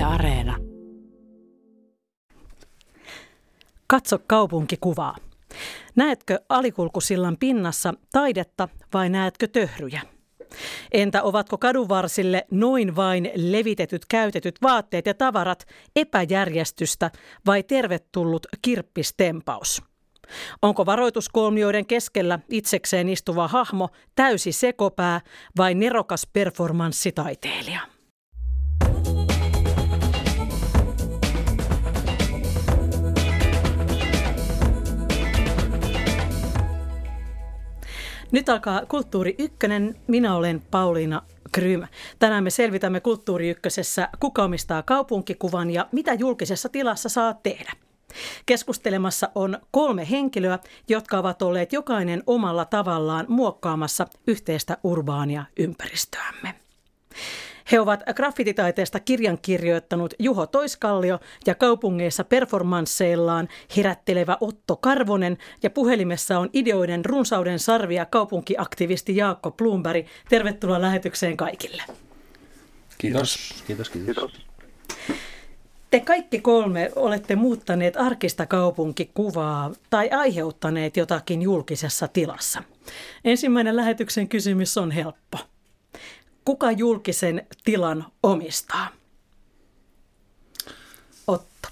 Areena. Katso kaupunkikuvaa. Näetkö alikulkusillan pinnassa taidetta vai näetkö töhryjä? Entä ovatko kadunvarsille noin vain levitetyt käytetyt vaatteet ja tavarat epäjärjestystä vai tervetullut kirppistempaus? Onko varoituskolmioiden keskellä itsekseen istuva hahmo täysi sekopää vai nerokas performanssitaiteilija? Nyt alkaa Kulttuuri Ykkönen. Minä olen Pauliina Krym. Tänään me selvitämme Kulttuuri Ykkösessä, kuka omistaa kaupunkikuvan ja mitä julkisessa tilassa saa tehdä. Keskustelemassa on 3 henkilöä, jotka ovat olleet jokainen omalla tavallaan muokkaamassa yhteistä urbaania ympäristöämme. He ovat graffititaiteesta kirjan kirjoittanut Juho Toiskallio ja kaupungeissa performansseillaan herättelevä Otto Karvonen ja puhelimessa on ideoiden runsauden sarvia kaupunkiaktivisti Jaakko Blomberg. Tervetuloa lähetykseen kaikille. Kiitos. Te kaikki 3 olette muuttaneet arkista kaupunkikuvaa tai aiheuttaneet jotakin julkisessa tilassa. Ensimmäinen lähetyksen kysymys on helppo. Kuka julkisen tilan omistaa? Otto.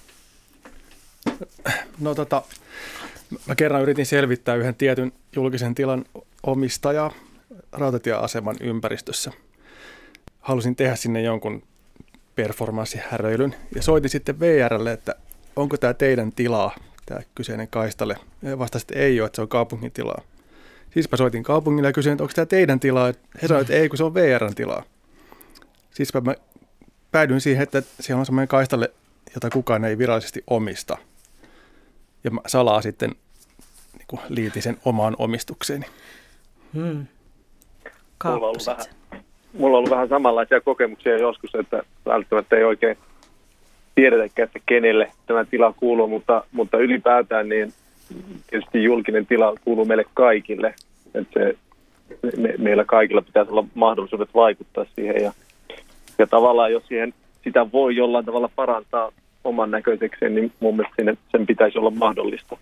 Mä kerran yritin selvittää yhden tietyn julkisen tilan omistajaa rautatieaseman ympäristössä. Halusin tehdä sinne jonkun performanssihäröilyn ja soitin sitten VR:lle, että onko tämä teidän tilaa, tämä kyseinen kaistalle. Ja vastasin, että ei ole, että se on kaupungin tilaa. Siispä soitin kaupungille ja kysyin, että onko tämä teidän tilaa. He sanoivat, että ei, kun se on VR:n tilaa. Siispä mä päädyin siihen, että siellä on semmoinen kaistalle, jota kukaan ei virallisesti omista. Ja mä salaa sitten niin liitin sen omaan omistukseeni. Mulla on ollut vähän samanlaisia kokemuksia joskus, että välttämättä ei oikein tiedetäkään, että kenelle tämä tila kuuluu, mutta ylipäätään niin tietysti julkinen tila kuuluu meille kaikille. Että meillä kaikilla pitäisi olla mahdollisuudet vaikuttaa siihen ja tavallaan jos sitä voi jollain tavalla parantaa oman näköisekseen, niin mun mielestä sen pitäisi olla mahdollista.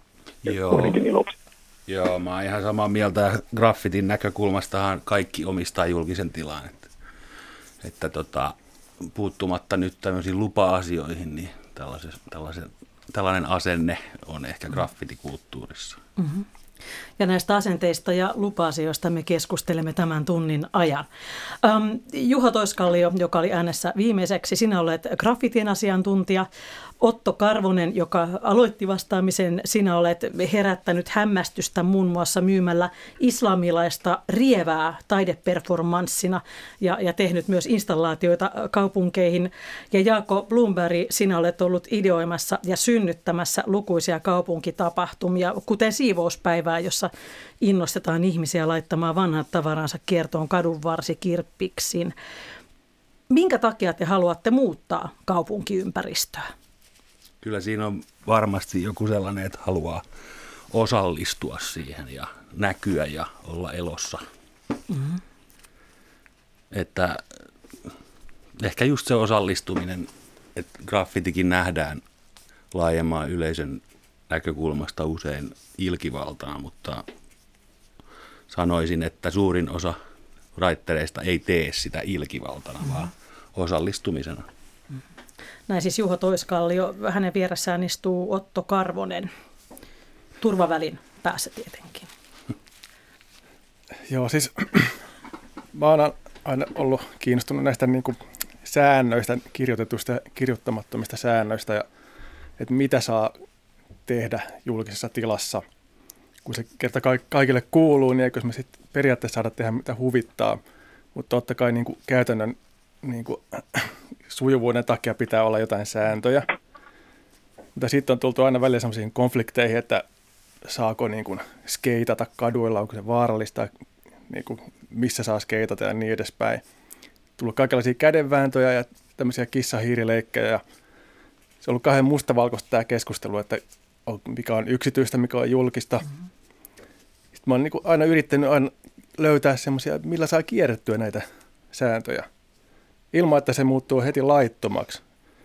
Joo, mä oon ihan samaa mieltä. Graffitin näkökulmastahan kaikki omistaa julkisen tilan. Että puuttumatta nyt tämmöisiin lupa-asioihin, niin tällainen asenne on ehkä graffitikulttuurissa. Mm-hmm. Ja näistä asenteista ja lupa-asioista me keskustelemme tämän tunnin ajan. Juho Toiskallio, joka oli äänessä viimeiseksi, sinä olet graffitin asiantuntija. Otto Karvonen, joka aloitti vastaamisen, sinä olet herättänyt hämmästystä muun muassa myymällä islamilaista rievää taideperformanssina ja tehnyt myös installaatioita kaupunkeihin. Ja Jaakko Blomberg, sinä olet ollut ideoimassa ja synnyttämässä lukuisia kaupunkitapahtumia, kuten siivouspäivää, jossa innostetaan ihmisiä laittamaan vanhat tavaransa kiertoon kadunvarsikirppiksin. Minkä takia te haluatte muuttaa kaupunkiympäristöä? Kyllä siinä on varmasti joku sellainen, että haluaa osallistua siihen ja näkyä ja olla elossa. Mm-hmm. Että ehkä just se osallistuminen, että graffitikin nähdään laajemman yleisön näkökulmasta usein ilkivaltana, mutta sanoisin, että suurin osa raittereista ei tee sitä ilkivaltana, vaan osallistumisena. Näin siis Juho Toiskallio, hänen vieressään istuu Otto Karvonen, turvavälin päässä tietenkin. Joo, siis mä oon aina ollut kiinnostunut näistä niin kuin säännöistä, kirjoitetuista ja kirjoittamattomista säännöistä, ja että mitä saa tehdä julkisessa tilassa. Kun se kerta kaikille kuuluu, niin eikö me sitten periaatteessa saada tehdä mitä huvittaa, mutta totta kai niin kuin käytännön niin kuin sujuvuuden takia pitää olla jotain sääntöjä. Mutta sitten on tultu aina välillä sellaisiin konflikteihin, että saako niin kuin skeitata kaduilla, onko se vaarallista, niin kuin missä saa skeitata ja niin edespäin. Tullut kaikenlaisia kädenvääntöjä ja tämmöisiä kissahiirileikkejä. Ja se on ollut kahden mustavalkoista tämä keskustelu, että mikä on yksityistä, mikä on julkista. Mm-hmm. Sitten mä oon niin kuin aina yrittänyt löytää semmoisia, millä saa kierrettyä näitä sääntöjä. Ilman, että se muuttuu heti laittomaksi.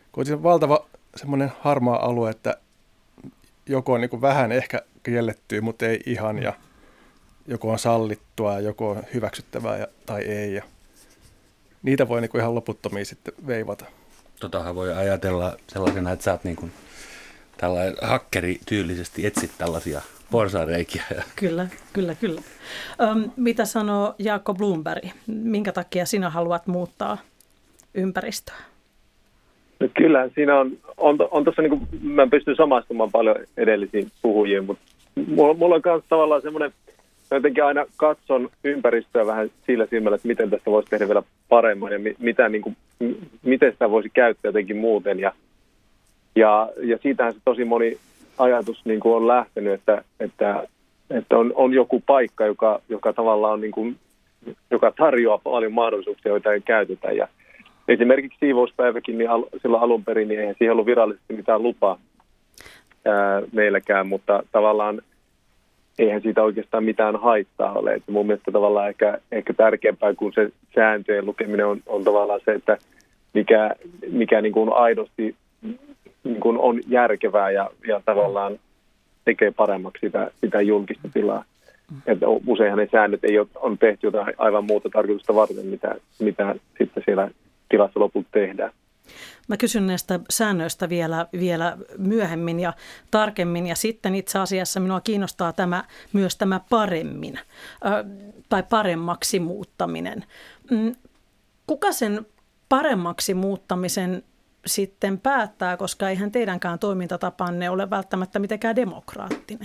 kun on valtava semmoinen harmaa alue, että joko on niin kuin vähän ehkä kiellettyä, mutta ei ihan, ja joko on sallittua ja joko on hyväksyttävää tai ei. Ja niitä voi niin kuin ihan loputtomiin sitten veivata. Totahan voi ajatella sellaisena, että sä oot niin kuin tällainen hakkeri tyylisesti etsit tällaisia porsaanreikiä. Kyllä. Mitä sanoo Jaakko Blomberg? Minkä takia sinä haluat muuttaa ympäristöä? No kyllä, siinä on tuossa, niin kuin, mä pystyn samastumaan paljon edellisiin puhujiin, mutta mulla on myös tavallaan semmoinen, jotenkin aina katson ympäristöä vähän sillä silmällä, että miten tästä voisi tehdä vielä paremmin ja miten sitä voisi käyttää jotenkin muuten. Ja siitähän se tosi moni ajatus niin kuin on lähtenyt, että on joku paikka, joka tavallaan on, niin kuin, joka tarjoaa paljon mahdollisuuksia, joita ei käytetä. Ja esimerkiksi siivouspäiväkin, niin silloin alun perin niin eihän siihen ollut virallisesti mitään lupaa meilläkään, mutta tavallaan eihän siitä oikeastaan mitään haittaa ole. Että mun mielestä tavallaan ehkä tärkeämpää kuin se sääntöjen lukeminen on tavallaan se, että mikä niin kuin aidosti niin kuin on järkevää ja tavallaan tekee paremmaksi sitä julkista tilaa. Että useinhan ne säännöt on tehty jotain aivan muuta tarkoitusta varten, mitä sitten siellä tilassa lopulta tehdään. Mä kysyn näistä säännöistä vielä myöhemmin ja tarkemmin, ja sitten itse asiassa minua kiinnostaa myös tämä paremmin tai paremmaksi muuttaminen. Kuka sen paremmaksi muuttamisen sitten päättää, koska eihän teidänkään toimintatapanne ole välttämättä mitenkään demokraattinen?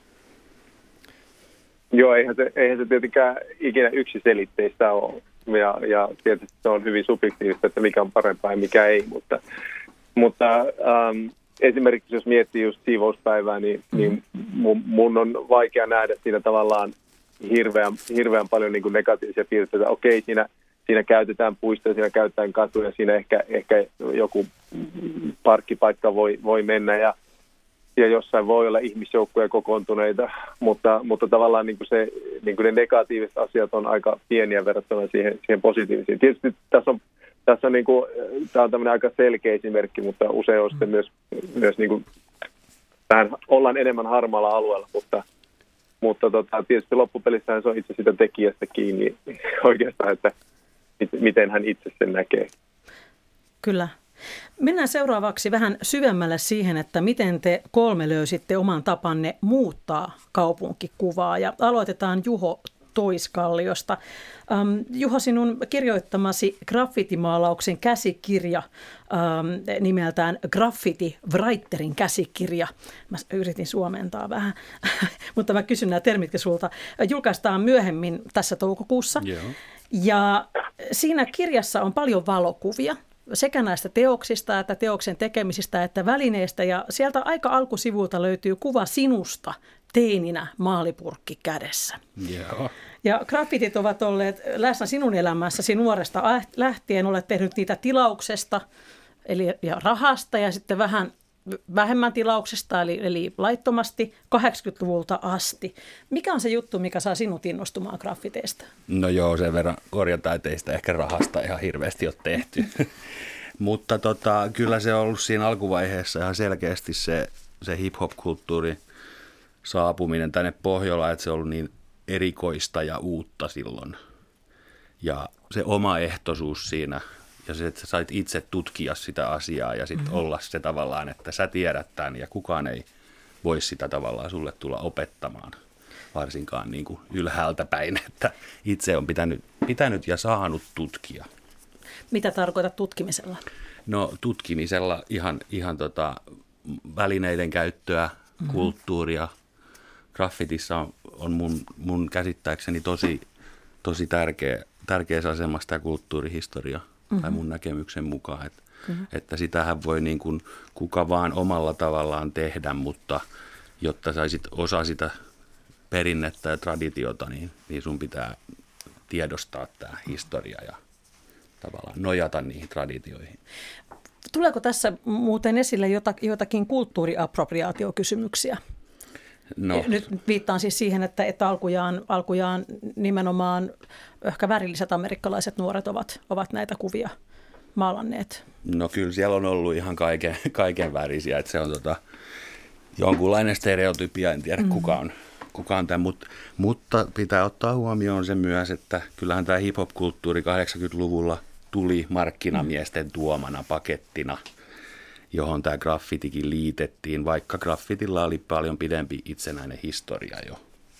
Joo, eihän se tietenkään ikinä yksiselitteistä ole. Ja tietysti se on hyvin subjektiivista, että mikä on parempaa ja mikä ei, mutta esimerkiksi jos miettii just siivouspäivää, niin mun on vaikea nähdä siinä tavallaan hirveän paljon niin kuin negatiivisia piirteitä. Okei, siinä käytetään puistoja, siinä käytetään katuja, siinä ehkä joku parkkipaikka voi mennä ja jossain voi olla ihmisjoukkoja kokoontuneita, mutta tavallaan niin kuin ne negatiiviset asiat on aika pieniä verrattuna siihen positiivisiin. Tietysti tässä on niin kuin, tämä on tämmöinen aika selkeä esimerkki, mutta usein on sitten myös niin kuin, ollaan enemmän harmaalla alueella, mutta tietysti loppupelissähän se on itse sitä tekijästä kiinni oikeastaan, että miten hän itse sen näkee. Kyllä. Mennään seuraavaksi vähän syvemmälle siihen, että miten te kolme löysitte oman tapanne muuttaa kaupunkikuvaa. Ja aloitetaan Juho Toiskalliosta. Juho, sinun kirjoittamasi graffitimaalauksen käsikirja nimeltään Graffiti Writerin käsikirja. Mä yritin suomentaa vähän, mutta mä kysyn nämä termitkin sulta. Julkaistaan myöhemmin tässä toukokuussa. Joo. Ja siinä kirjassa on paljon valokuvia. Sekä näistä teoksista että teoksen tekemisistä että välineistä. Ja sieltä aika alkusivulta löytyy kuva sinusta teininä maalipurkki kädessä. Joo. Ja graffitit ovat olleet läsnä sinun elämässäsi nuoresta lähtien. Olet tehnyt niitä tilauksesta ja rahasta ja sitten vähän vähemmän tilauksesta eli laittomasti 80-luvulta asti. Mikä on se juttu, mikä saa sinut innostumaan graffiteista? No joo, sen verran korjataiteista ehkä rahasta ihan hirveästi ole tehty. Mutta kyllä se on ollut siinä alkuvaiheessa ihan selkeästi se hip-hop-kulttuuri saapuminen tänne Pohjolaan, että se on ollut niin erikoista ja uutta silloin. Ja se omaehtoisuus siinä ja se, että sä sait itse tutkia sitä asiaa ja sitten olla se tavallaan, että sä tiedät tämän ja kukaan ei voi sitä tavallaan sulle tulla opettamaan. Varsinkaan niin kuin ylhäältä päin, että itse on pitänyt ja saanut tutkia. Mitä tarkoitat tutkimisella? No tutkimisella ihan välineiden käyttöä, kulttuuria. Graffitissa on mun käsittääkseni tosi tärkeässä asemassa tämä kulttuurihistoria tai mun näkemyksen mukaan. Että sitähän voi niin kuin kuka vaan omalla tavallaan tehdä, mutta jotta saisit osa sitä perinnettä ja traditiota, niin sun pitää tiedostaa tämä historia ja tavallaan nojata niihin traditioihin. Tuleeko tässä muuten esille jotakin kulttuuriappropriaatiokysymyksiä? No. Nyt viittaan siis siihen, että alkujaan nimenomaan ehkä värilliset amerikkalaiset nuoret ovat näitä kuvia maalanneet? No kyllä siellä on ollut ihan kaiken värisiä, että se on jonkunlainen stereotypia, en tiedä kuka on tämä, mutta pitää ottaa huomioon se myös, että kyllähän tämä hip-hop-kulttuuri 80-luvulla tuli markkinamiesten tuomana pakettina, johon tämä graffitikin liitettiin, vaikka graffitilla oli paljon pidempi itsenäinen historia jo.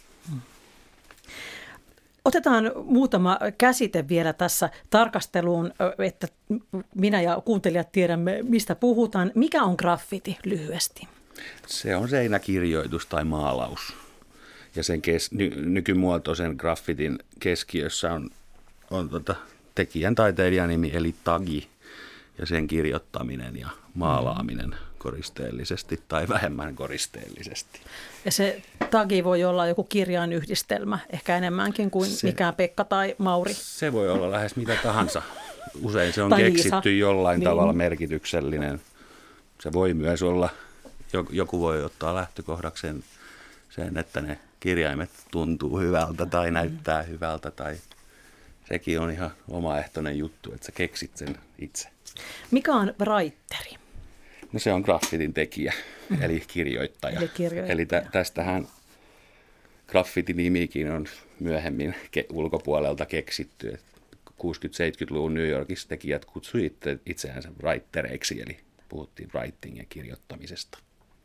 Otetaan muutama käsite vielä tässä tarkasteluun, että minä ja kuuntelijat tiedämme, mistä puhutaan. Mikä on graffiti lyhyesti? Se on seinäkirjoitus tai maalaus. Ja sen nykymuotoisen graffitin keskiössä on tekijän taiteilijan nimi eli tagi ja sen kirjoittaminen ja maalaaminen koristeellisesti tai vähemmän koristeellisesti. Ja se tagi voi olla joku kirjainyhdistelmä, ehkä enemmänkin kuin mikään Pekka tai Mauri. Se voi olla lähes mitä tahansa. Usein se on tai keksitty Liisa. Jollain tavalla merkityksellinen. Se voi myös olla, joku voi ottaa lähtökohdakseen sen, että ne kirjaimet tuntuu hyvältä tai näyttää hyvältä tai sekin on ihan omaehtoinen juttu, että sä keksit sen itse. Mikä on writeri? No se on graffitin tekijä, eli kirjoittaja. Eli tästähän graffitinimikin on myöhemmin ulkopuolelta keksitty. 60-70-luvun New Yorkissa tekijät kutsui itseänsä writereiksi, eli puhuttiin writing ja kirjoittamisesta.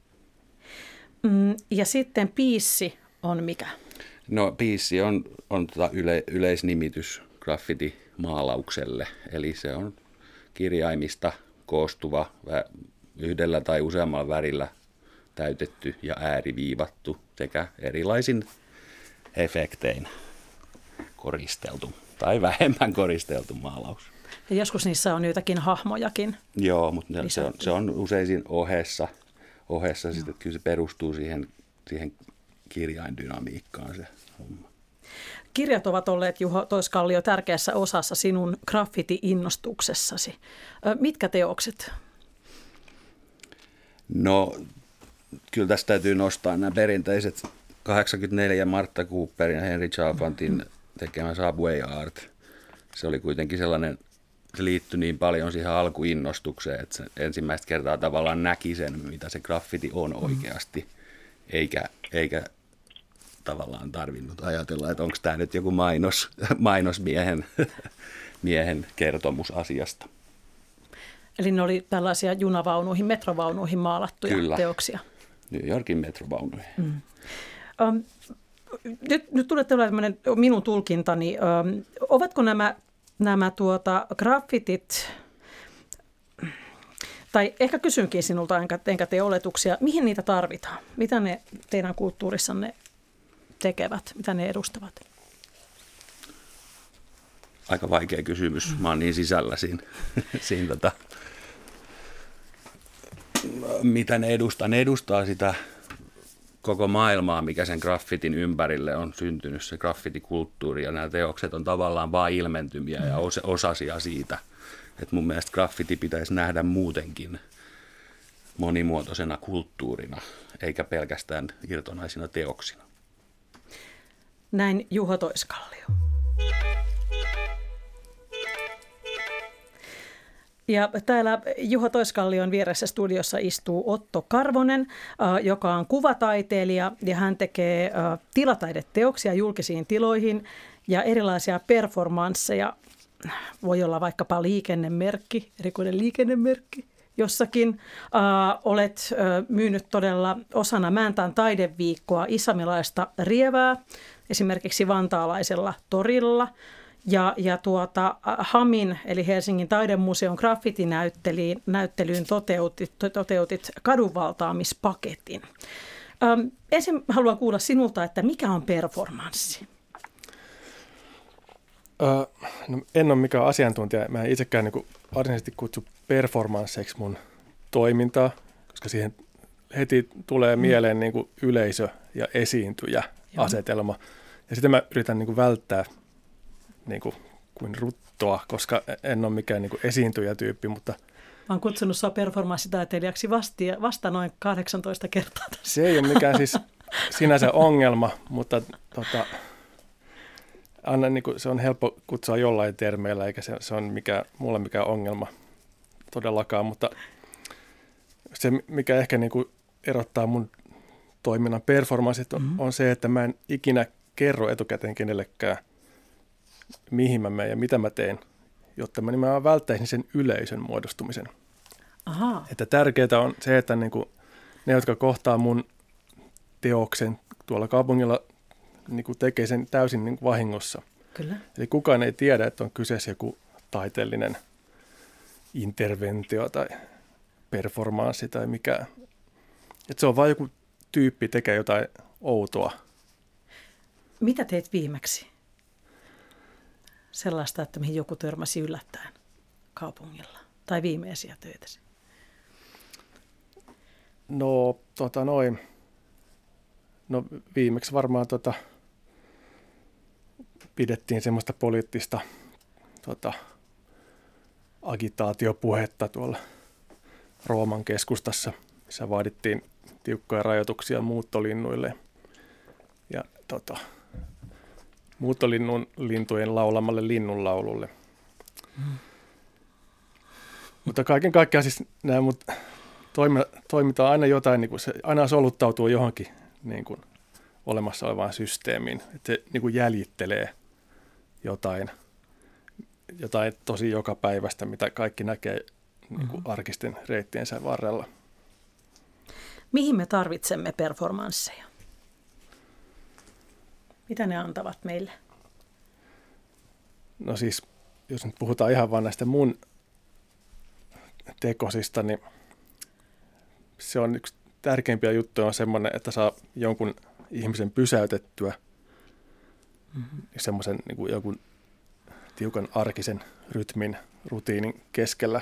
Ja sitten piissi on mikä? No piissi on yleisnimitys graffitimaalaukselle, eli se on kirjaimista koostuva yhdellä tai useammalla värillä täytetty ja ääriviivattu sekä erilaisin efektein koristeltu tai vähemmän koristeltu maalaus. Ja joskus niissä on joitakin hahmojakin. Joo, mutta se on usein ohessa sitten, että kyllä se perustuu siihen kirjaindynamiikkaan se homma. Kirjat ovat olleet, Juho Toiskallio, tärkeässä osassa sinun graffiti-innostuksessasi. Mitkä teokset? No, kyllä tästä täytyy nostaa nämä perinteiset 84 Martha Cooperin ja Henry Chalfantin tekemä Subway Art. Se oli kuitenkin sellainen, se liittyi niin paljon siihen alkuinnostukseen, että se ensimmäistä kertaa tavallaan näki sen, mitä se graffiti on oikeasti, eikä tavallaan tarvinnut ajatella, että onko tämä nyt joku mainosmiehen kertomus asiasta. Eli ne oli tällaisia junavaunuihin, metrovaunuihin maalattuja teoksia. New Yorkin metrovaunuihin. Nyt tulee tällainen minun tulkintani. Ovatko nämä graffitit, tai ehkä kysynkin sinulta, enkä tee oletuksia, mihin niitä tarvitaan? Mitä ne teidän kulttuurissanne tekevät? Mitä ne edustavat? Aika vaikea kysymys. Mä oon niin sisällä siinä mitä ne edustaa. Ne edustaa sitä koko maailmaa, mikä sen graffitin ympärille on syntynyt, se graffitikulttuuri. Ja nämä teokset on tavallaan vain ilmentymiä ja osasia siitä. Et mun mielestä graffiti pitäisi nähdä muutenkin monimuotoisena kulttuurina, eikä pelkästään irtonaisina teoksina. Näin Juho Toiskallio. Ja täällä Juho Toiskallion vieressä studiossa istuu Otto Karvonen, joka on kuvataiteilija ja hän tekee tilataideteoksia julkisiin tiloihin ja erilaisia performansseja. Voi olla vaikkapa liikennemerkki, erikoinen liikennemerkki jossakin. Olet myynyt todella osana Mäntään taideviikkoa islamilaista rievää, esimerkiksi vantaalaisella torilla. Ja Hamin, eli Helsingin taidemuseon graffitinäyttelyyn toteutit kadunvaltaamispaketin. Ensin haluan kuulla sinulta, että mikä on performanssi? No, en ole mikään asiantuntija. Mä en itsekään niin varsinaisesti kutsu performansseiksi mun toimintaa, koska siihen heti tulee mieleen niin kuin yleisö ja esiintyjä asetelma. Ja sitä mä yritän niin kuin välttää niin kuin ruttoa, koska en ole mikään niin kuin esiintyjätyyppi, mutta Mä oon kutsunut sua performanssitaiteilijaksi vasta noin 18 kertaa. Se ei ole mikään siis sinänsä ongelma, mutta aina niin kuin, se on helppo kutsua jollain termeillä, eikä se on mulle mikään ongelma todellakaan, mutta se, mikä ehkä niin kuin erottaa mun toiminnan performanssit on se, että mä en ikinä kerro etukäteen kenellekään, mihin mä menen ja mitä mä teen, jotta mä nimenomaan välttäisin sen yleisön muodostumisen. Aha. Että tärkeää on se, että niin kuin ne, jotka kohtaa mun teoksen tuolla kaupungilla, niin kuin tekee sen täysin niin kuin vahingossa. Kyllä. Eli kukaan ei tiedä, että on kyseessä joku taiteellinen interventio tai performanssi tai mikä. Että se on vain joku tyyppi tekee jotain outoa. Mitä teit viimeksi? Sellaista, että mihin joku törmäsi yllättäen kaupungilla. Tai viimeisiä töitäsi? No viimeksi varmaan pidettiin semmoista poliittista agitaatiopuhetta tuolla Rooman keskustassa, missä vaadittiin tiukkoja rajoituksia muuttolinnuille ja muuttolintujen laulamalle linnunlaululle. Mutta kaiken kaikkiaan siis nämä toimitaan aina jotain, niin kuin se aina soluttautuu johonkin niin kuin olemassa olevaan systeemiin, että se niin kuin jäljittelee jotain tosi jokapäiväistä, mitä kaikki näkee niin kuin arkisten reittiensä varrella. Mihin me tarvitsemme performansseja? Mitä ne antavat meille? No siis, jos nyt puhutaan ihan vaan näistä mun tekosista, niin se on yksi tärkeimpiä juttuja on semmoinen, että saa jonkun ihmisen pysäytettyä semmoisen niin kuin jonkun tiukan arkisen rytmin, rutiinin keskellä.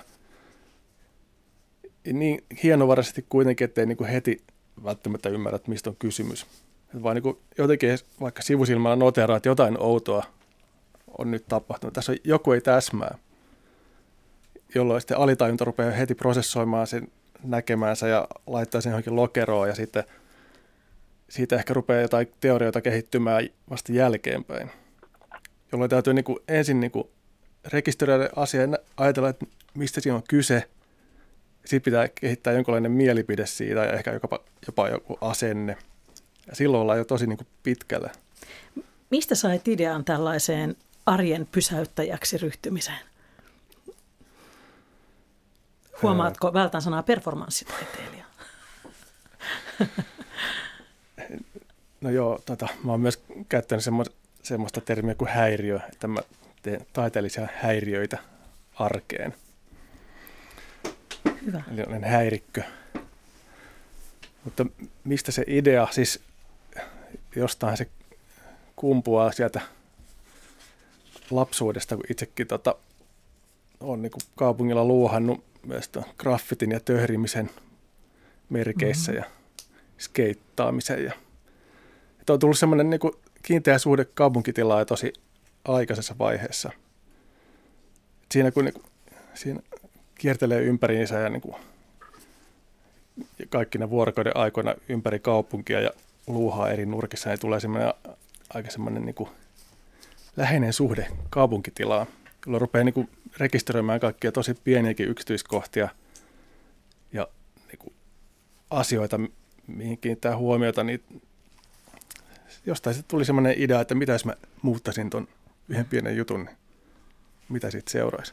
Niin hienovaraisesti kuitenkin, ettei niin kuin heti välttämättä ymmärrä, että mistä on kysymys. Että vaan niin kuin jotenkin vaikka sivusilmällä noteraa, että jotain outoa on nyt tapahtunut. Tässä on joku ei täsmää, jolloin sitten alitajunta rupeaa heti prosessoimaan sen näkemäänsä ja laittaa sen johonkin lokeroon ja sitten siitä ehkä rupeaa jotain teorioita kehittymään vasta jälkeenpäin, jolloin täytyy niin kuin ensin niin kuin rekisteröidä asia ja ajatella, että mistä siinä on kyse. Sitten pitää kehittää jonkinlainen mielipide siitä ja ehkä jopa joku asenne. Ja silloin ollaan jo tosi niin kuin pitkällä. Mistä sait idean tällaiseen arjen pysäyttäjäksi ryhtymiseen? Huomaatko, vältän sanaa performanssitaiteilija? No joo, mä oon myös käyttänyt semmoista termiä kuin häiriö, että mä teen taiteellisia häiriöitä arkeen. Hyvä. Eli olen häirikkö. Mutta mistä se idea, siis jostain se kumpuaa sieltä lapsuudesta, kun itsekin on niin kuin kaupungilla luuhannut myös graffitin ja töhrimisen merkeissä ja skeittaamisen. Ja on tullut semmoinen niin kuin kiinteä suhde kaupunkitilaa jo tosi aikaisessa vaiheessa. Siinä kun siinä kiertelee ympäriinsä ja niin kuin kaikkina vuorokauden aikoina ympäri kaupunkia ja luuhaa eri nurkissa, niin tulee semmoinen aika semmoinen niin kuin läheinen suhde kaupunkitilaan, jolla rupeaa niin kuin rekisteröimään kaikkia tosi pieniäkin yksityiskohtia ja niin kuin asioita, mihin kiinnittää huomiota, niin jostain sitten tuli semmoinen idea, että mitä jos mä muuttaisin ton yhden pienen jutun, niin mitä siitä seuraisi?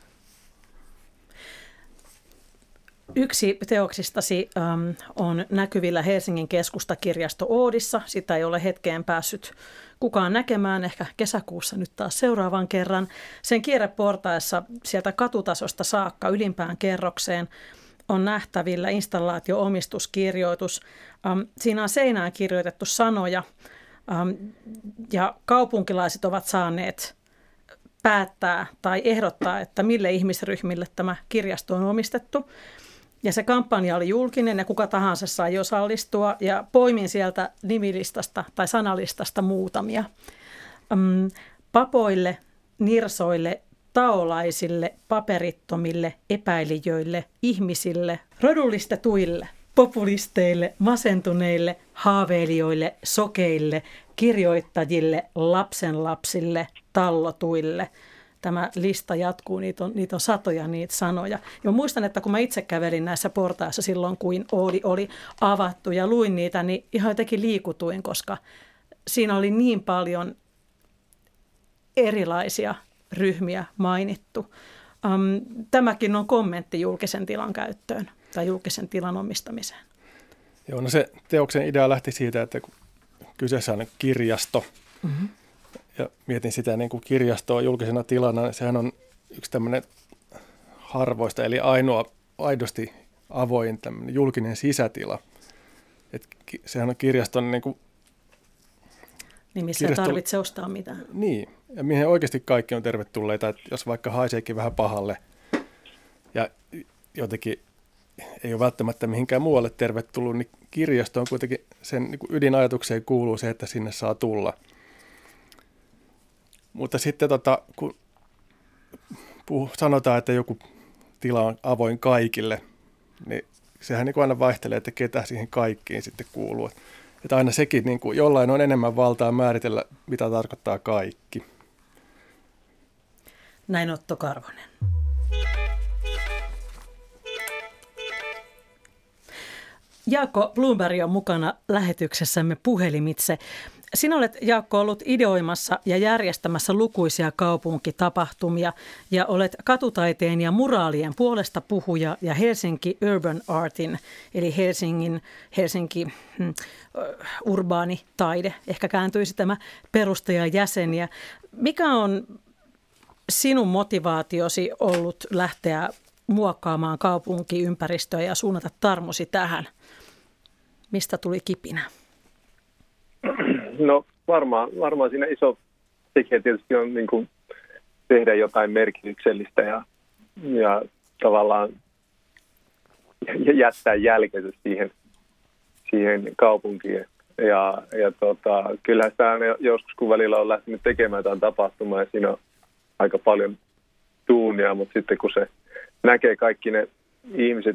Yksi teoksistasi on näkyvillä Helsingin keskustakirjasto Oodissa. Sitä ei ole hetkeen päässyt kukaan näkemään, ehkä kesäkuussa nyt taas seuraavan kerran. Sen kierreportaessa sieltä katutasosta saakka ylimpään kerrokseen on nähtävillä installaatio-omistuskirjoitus. Siinä on seinään kirjoitettu sanoja ja kaupunkilaiset ovat saaneet päättää tai ehdottaa, että mille ihmisryhmille tämä kirjasto on omistettu. Ja se kampanja oli julkinen ja kuka tahansa sai osallistua ja poimin sieltä nimilistasta tai sanalistasta muutamia. Papoille, nirsoille, taolaisille, paperittomille, epäilijöille, ihmisille, rodullistetuille, populisteille, masentuneille, haaveilijoille, sokeille, kirjoittajille, lapsenlapsille, tallotuille. Tämä lista jatkuu, niitä on satoja niitä sanoja. Ja muistan, että kun mä itse kävelin näissä portaissa silloin, kuin Oodi oli avattu ja luin niitä, niin ihan jotenkin liikutuin, koska siinä oli niin paljon erilaisia ryhmiä mainittu. Tämäkin on kommentti julkisen tilan käyttöön tai julkisen tilan omistamiseen. Joo, no se teoksen idea lähti siitä, että kyseessä on kirjasto. Mm-hmm. Ja mietin sitä niin kuin kirjastoa julkisena tilana, niin sehän on yksi tämmöinen harvoista, eli ainoa aidosti avoin tämmöinen julkinen sisätila. Et sehän on kirjaston niin kuin... Niin missä ei tarvitse ostaa mitään. Niin, ja mihin oikeasti kaikki on tervetulleita, että jos vaikka haiseekin vähän pahalle ja jotenkin ei ole välttämättä mihinkään muualle tervetullut, niin kirjasto on kuitenkin sen niin kuin ydinajatukseen kuuluu se, että sinne saa tulla. Mutta sitten kun sanotaan, että joku tila on avoin kaikille, niin sehän niin kuin aina vaihtelee, että ketä siihen kaikkiin sitten kuuluu. Että aina sekin, niin kuin jollain on enemmän valtaa määritellä, mitä tarkoittaa kaikki. Näin Otto Karvonen. Jaakko Blomberg on mukana lähetyksessämme puhelimitse. Sinä olet, Jaakko, ollut ideoimassa ja järjestämässä lukuisia kaupunkitapahtumia ja olet katutaiteen ja muraalien puolesta puhuja ja Helsinki Urban Artin, eli Helsinki urbaani taide, ehkä kääntyisi tämä perustajajäsen. Ja mikä on sinun motivaatiosi ollut lähteä muokkaamaan kaupunkiympäristöä ja suunnata tarmosi tähän? Mistä tuli kipinä? No varmaan siinä iso tekijä tietysti on niin kuin tehdä jotain merkityksellistä ja tavallaan jättää jälkensä siihen kaupunkiin. Ja kyllähän sitä joskus, kun välillä on lähtenyt tekemään jotain tapahtumaa ja siinä on aika paljon duunia, mutta sitten kun se näkee kaikki ne ihmiset,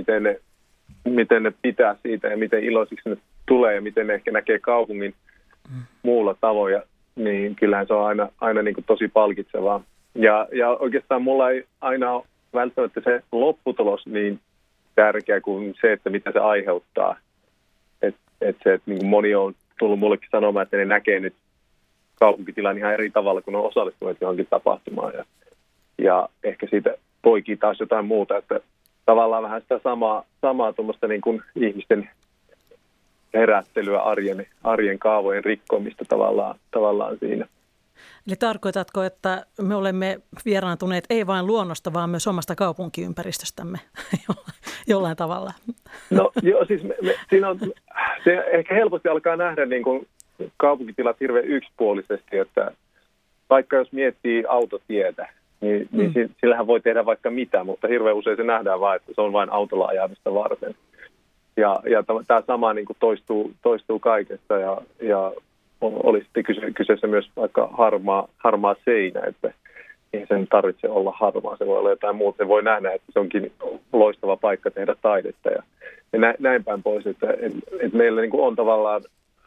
miten ne pitää siitä ja miten iloisiksi ne tulee ja miten ne ehkä näkee kaupungin muulla tavoin, niin kyllähän se on aina niin kuin tosi palkitsevaa. Ja oikeastaan mulla ei aina ole välttämättä se lopputulos niin tärkeä kuin se, että mitä se aiheuttaa. Että niin kuin moni on tullut mullekin sanomaan, että ne näkee nyt kaupunkitilan ihan eri tavalla, kun on osallistuneet johonkin tapahtumaan. Ja ehkä siitä poikii taas jotain muuta, että tavallaan vähän sitä samaa tuommoista niin kuin ihmisten herättelyä, arjen kaavojen rikkomista tavallaan siinä. Eli tarkoitatko, että me olemme vieraantuneet ei vain luonnosta, vaan myös omasta kaupunkiympäristöstämme jollain tavalla? No joo, siis siinä on, se ehkä helposti alkaa nähdä niin kuin kaupunkitilat hirveän yksipuolisesti, että vaikka jos miettii autotietä, niin sillähän voi tehdä vaikka mitä, mutta hirveän usein se nähdään vain, että se on vain autolla ajamista varten. Ja tämä sama niin kuin toistuu kaikessa ja oli sitten kyseessä myös vaikka harmaa seinä, että ei sen tarvitse olla harmaa, se voi olla jotain muuta. Se voi nähdä, että se onkin loistava paikka tehdä taidetta ja näin päin pois, että meillä niin kuin on tavallaan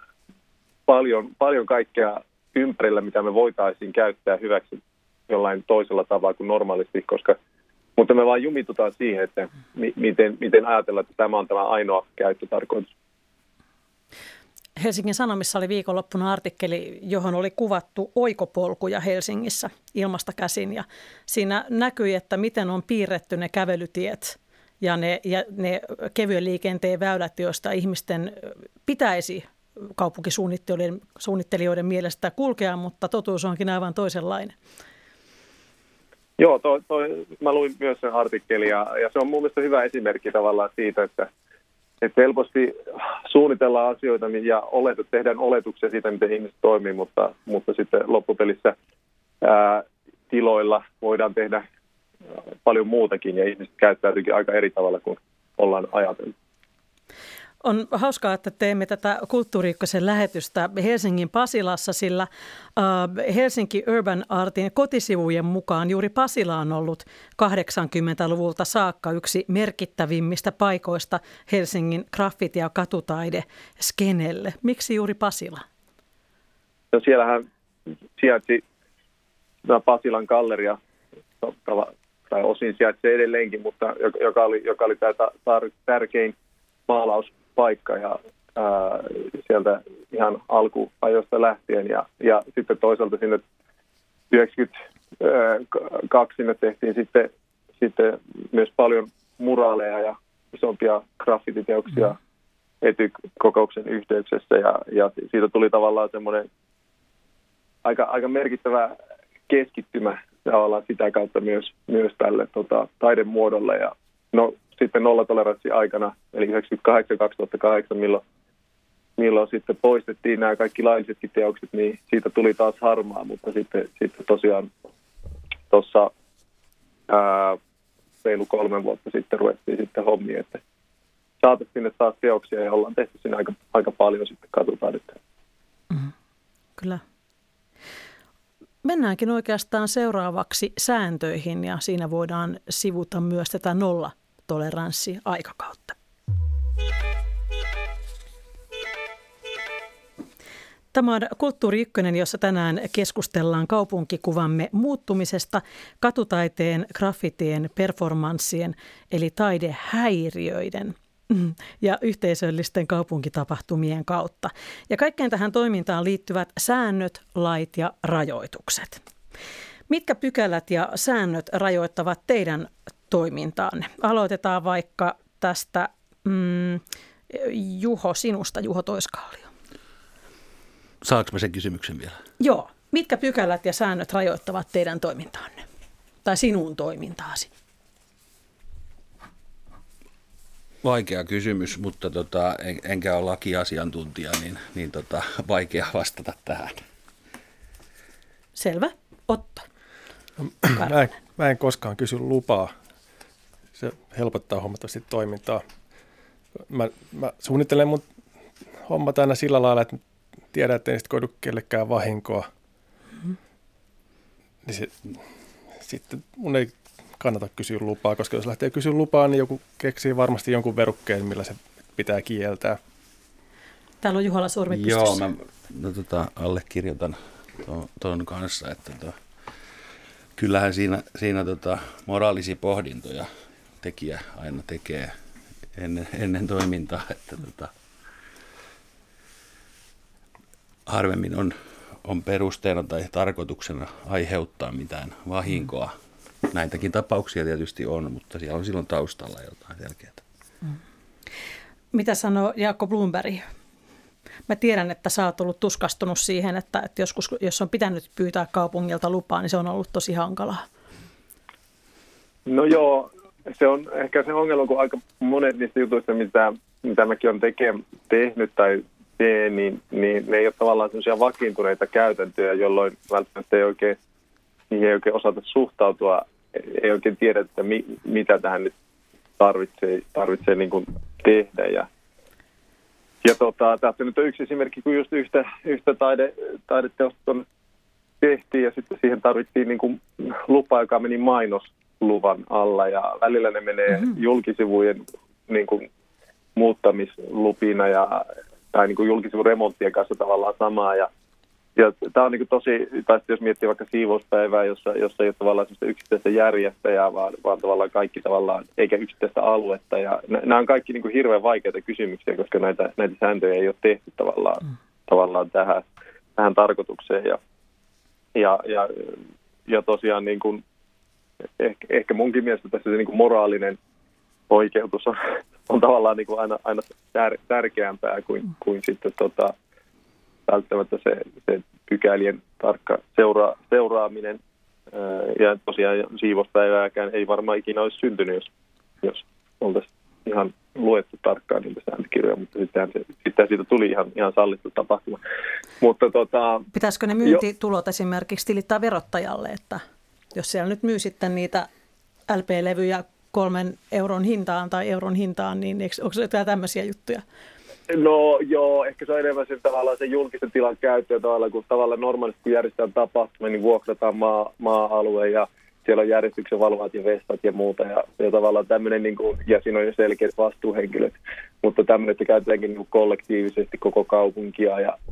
paljon kaikkea ympärillä, mitä me voitaisiin käyttää hyväksi jollain toisella tavalla kuin normaalisti, mutta me vaan jumitutaan siihen, että miten ajatellaan, että tämä on tämä ainoa käyttötarkoitus. Helsingin Sanomissa oli viikonloppuna artikkeli, johon oli kuvattu oikopolkuja Helsingissä ilmasta käsin. Ja siinä näkyi, että miten on piirretty ne kävelytiet ja ne kevyen liikenteen väylät, joista ihmisten pitäisi kaupunkisuunnittelijoiden mielestä kulkea, mutta totuus onkin aivan toisenlainen. Joo, mä luin myös sen artikkelin ja se on mun mielestä hyvä esimerkki tavallaan siitä, että helposti suunnitellaan asioita ja tehdään oletuksia siitä, miten ihmiset toimii, mutta sitten loppupelissä tiloilla voidaan tehdä paljon muutakin ja ihmiset käyttäytyykin aika eri tavalla kuin ollaan ajateltu. On hauskaa, että teemme tätä Kulttuuri Ykkösen lähetystä Helsingin Pasilassa, sillä Helsinki Urban Artin kotisivujen mukaan juuri Pasila on ollut 80-luvulta saakka yksi merkittävimmistä paikoista Helsingin graffiti- ja katutaide-skenelle. Miksi juuri Pasila? No siellähän sijaitsi Pasilan galleria, tai osin sijaitsee edelleenkin, mutta joka oli tämä tärkein maalauspaikka ja sieltä ihan alkuajoista lähtien. Ja sitten toisaalta sinne 92 sinne tehtiin sitten myös paljon muraaleja ja isompia graffititeoksia Ety-kokouksen yhteyksessä. Ja siitä tuli tavallaan semmoinen aika merkittävä keskittymä tavallaan sitä kautta myös tälle taidemuodolle. Ja no sitten nollatoleranssi aikana, eli 1998-2008, milloin sitten poistettiin nämä kaikki laillisetkin teokset, niin siitä tuli taas harmaa, mutta sitten tosiaan tuossa reilu 3 vuotta sitten ruvettiin sitten hommiin, että saataisiin sinne taas teoksia ja ollaan tehty siinä aika paljon sitten katutaidetta. Kyllä. Mennäänkin oikeastaan seuraavaksi sääntöihin ja siinä voidaan sivuta myös tätä nollatoleranssi-aikakautta. Tämä on Kulttuuri Ykkönen, jossa tänään keskustellaan kaupunkikuvamme muuttumisesta, katutaiteen, graffitien, performanssien eli taidehäiriöiden ja yhteisöllisten kaupunkitapahtumien kautta. Ja kaikkeen tähän toimintaan liittyvät säännöt, lait ja rajoitukset. Mitkä pykälät ja säännöt rajoittavat teidän toimintaanne? Aloitetaan vaikka tästä Juho Toiskallio. Saanko mä sen kysymyksen vielä? Joo. Mitkä pykälät ja säännöt rajoittavat teidän toimintaanne? Tai sinun toimintaasi? Vaikea kysymys, mutta enkä ole lakiasiantuntija, niin vaikea vastata tähän. Selvä. Otto. Mä en koskaan kysy lupaa. Se helpottaa huomattavasti toimintaa. Mä suunnittelen mun hommat aina sillä lailla, että tiedän, että ei niistä koidu kellekään vahinkoa. Niin sitten mun ei kannata kysyä lupaa, koska jos lähtee kysyä lupaa, niin joku keksii varmasti jonkun verukkeen, millä se pitää kieltää. Täällä on Juhalla sormi pystyssä. Joo, mä allekirjoitan tuon kanssa, että kyllähän siinä moraalisia pohdintoja tekijä aina tekee ennen toimintaa, että harvemmin on perusteena tai tarkoituksena aiheuttaa mitään vahinkoa. Näitäkin tapauksia tietysti on, mutta siellä on silloin taustalla jotain selkeää. Mitä sanoo Jaakko Blomberg? Mä tiedän, että sä oot ollut tuskastunut siihen, että joskus, jos on pitänyt pyytää kaupungilta lupaa, niin se on ollut tosi hankalaa. No joo, se on ehkä se ongelma, kun aika monet niistä jutuista, mitä mäkin olen tehnyt tai teen, niin ne ei ole tavallaan sellaisia vakiintuneita käytäntöjä, jolloin välttämättä niihin ei oikein osata suhtautua, ei oikein tiedä, että mitä tähän nyt tarvitsee niin kuin tehdä. Ja tässä nyt on yksi esimerkki, kun just yhtä taideteosta tehtiin ja sitten siihen tarvittiin niin kuin lupa, joka meni mainosluvan alla ja välillä ne menee julkisivujen niin kuin muuttamislupina tai niin kuin julkisivun remonttien kanssa tavallaan samaa. Ja tämä on niin kuin tosi, tai jos miettii vaikka siivouspäivää, jossa ei ole tavallaan yksittäistä järjestäjää, vaan tavallaan kaikki tavallaan, eikä yksittäistä aluetta. Ja nämä on kaikki niin kuin hirveän vaikeita kysymyksiä, koska näitä sääntöjä ei ole tehty tavallaan tähän tarkoitukseen. Ja tosiaan niin kuin, ehkä munkin mielestä tässä se niin kuin moraalinen oikeutus on tavallaan niin kuin aina tärkeämpää kuin sitten välttämättä se pykälien tarkka seuraaminen. Ja tosiaan siivouspäivääkään ei varmaan ikinä olisi syntynyt, jos oltaisiin ihan luettu tarkkaan niitä sääntökirjoja, mutta sitten siitä tuli ihan sallittu tapahtuma. Mutta pitäisikö ne myyntitulot esimerkiksi tilittää verottajalle, että jos siellä nyt myy sitten niitä LP-levyjä 3 euron hintaan tai euron hintaan, niin onko se jotain tämmöisiä juttuja? No joo, ehkä se on enemmän se tavallaan se julkisen tilan käyttö tavallaan, kun tavallaan normaalisti kun järjestetään tapahtuma, niin vuokrataan maa-alue ja siellä on järjestyksen valvojat ja vessat ja muuta ja tavallaan tämmöinen, niin kuin, ja siinä on jo selkeät vastuuhenkilöt, mutta tämmöinen, että käytetäänkin niin kuin kollektiivisesti koko kaupunkia ja